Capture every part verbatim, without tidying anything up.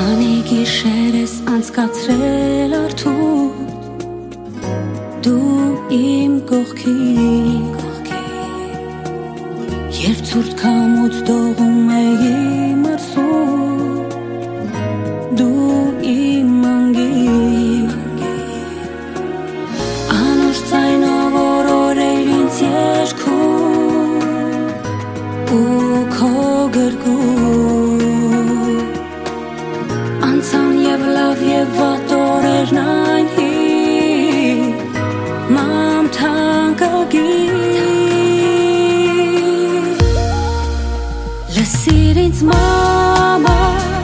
Քանի գիշեր ես անցկացրել արթուն, դու իմ կողքին, երբ ցուրտ քամուց դողում էի մրսում, դու իմ անգին, անուշ ձայնով օրորեր ինձ երգում ու քո գրկում, անցան եւ լավ եւ վատ օրերն այնհին, մամ թանկագին, լսիր ինձ մամա,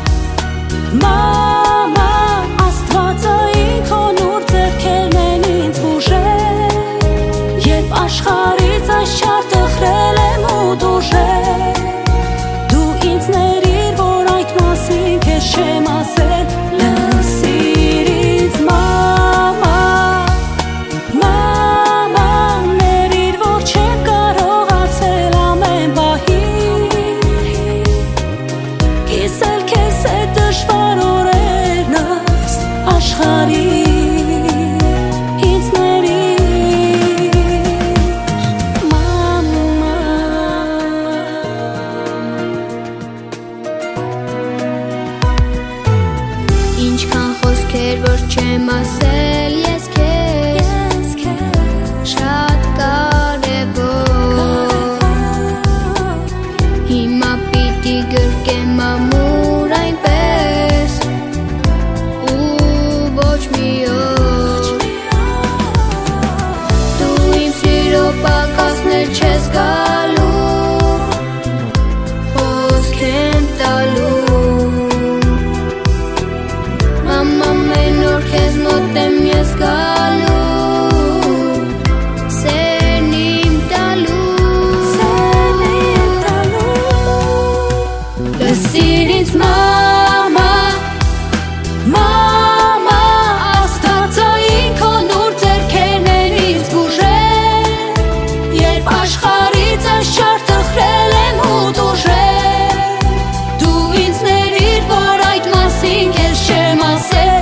մամա, Աստվածը ինքո նուր ձեռքերն են ինձ բուժել, երբ աշխարհից այս չար տխրել եմ ու դուժել, դու ինձ ների չեմ ասել, լսիր ինձ մամա, մամա, ներիր, որ չեմ կարողացել ամեն պահին, կիսել քեզ հետ դժվար օրերն այս աշխարհին, ինձ ներիր, մամա. Ինչքան խոսքեր, որ չեմ ասել ես քեզ, շատ կարևոր, հիմա պիտի գրկեմ ամուր այնպես ու ոչ մի օր, դու իմ սիրո պակասներ չես գալու, խոսք եմ տալու, քեզ մոտ եմ ես գալու, սերն իմ տալու, սերն իմ տալու, լսիր ինձ մամա, մամա, Աստվածը ինքո նուր ձեռքերն են ինձ բուժել, երբ աշխարհից այս չար տխրել եմ ու դուժել, դու ինձ ների, որ այդ մասին քեզ չեմ ասել,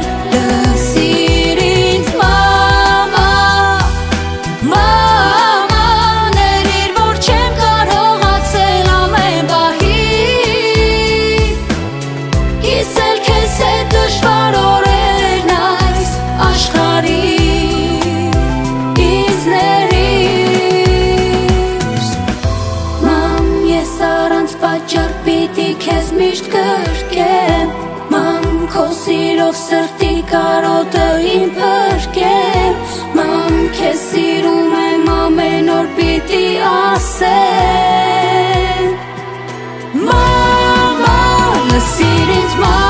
քեզ միշտ կրկեմ, մամ, քո սիրով սրտի կարոտը իմ փրկեմ, մամ, քեզ սիրում եմ ամեն օր պիտի ասեմ, մամա, լսիր ինձ մամա.